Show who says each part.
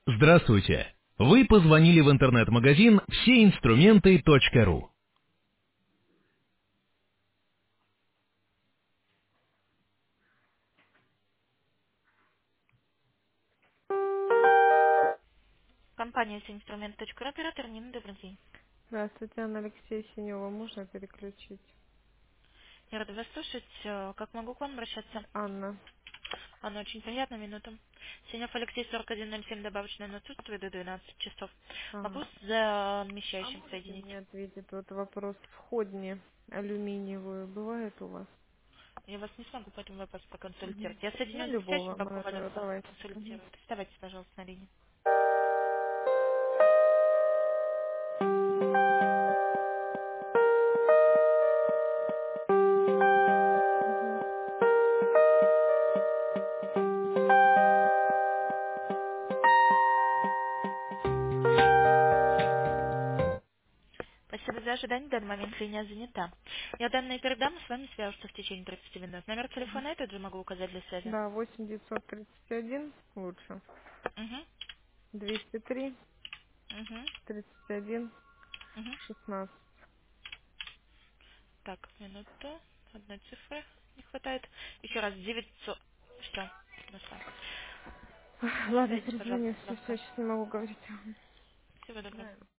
Speaker 1: Здравствуйте! Вы позвонили в интернет-магазин всеинструменты.ру. Компания «Инструмент.ру», оператор Нина, добрый день.
Speaker 2: Здравствуйте, Анна Алексея Синева. Можно переключить?
Speaker 1: Я рада вас слушать. Как могу к вам обращаться?
Speaker 2: Анна.
Speaker 1: Анна, очень приятно, минуту. Синев Алексей, 4107, добавочное на отсутствие до 12 часов.
Speaker 2: Ага.
Speaker 1: Могу с
Speaker 2: А
Speaker 1: замещающим
Speaker 2: можете
Speaker 1: соединить?
Speaker 2: мне ответить вот вопрос входни алюминиевую бывает у вас?
Speaker 1: Я вас не смогу по этому вопросу
Speaker 2: Мгм.
Speaker 1: проконсультировать. Я
Speaker 2: Ну,
Speaker 1: соединю с
Speaker 2: любого
Speaker 1: замещающим, пока вас
Speaker 2: менеджера, давайте. Мгм.
Speaker 1: консультируют. Оставайтесь, пожалуйста, на линии.
Speaker 2: Мгм.
Speaker 1: Спасибо за ожидание. В данный момент линия занята. Я данные передам, с вами свяжутся в течение 30 минут. Номер
Speaker 2: Мгм.
Speaker 1: телефона этот же могу указать для связи.
Speaker 2: Да, 8931 лучше.
Speaker 1: Угу,
Speaker 2: 203
Speaker 1: угу,
Speaker 2: 31
Speaker 1: угу.
Speaker 2: 16.
Speaker 1: Так, минуту. Одной цифры не хватает. Еще раз, 900. Все, нашла.
Speaker 2: Ладно,
Speaker 1: Свяжитесь, пожалуйста,
Speaker 2: перезвоню. Все,
Speaker 1: завтра.
Speaker 2: сейчас не могу говорить.
Speaker 1: Всего доброго.
Speaker 2: Да.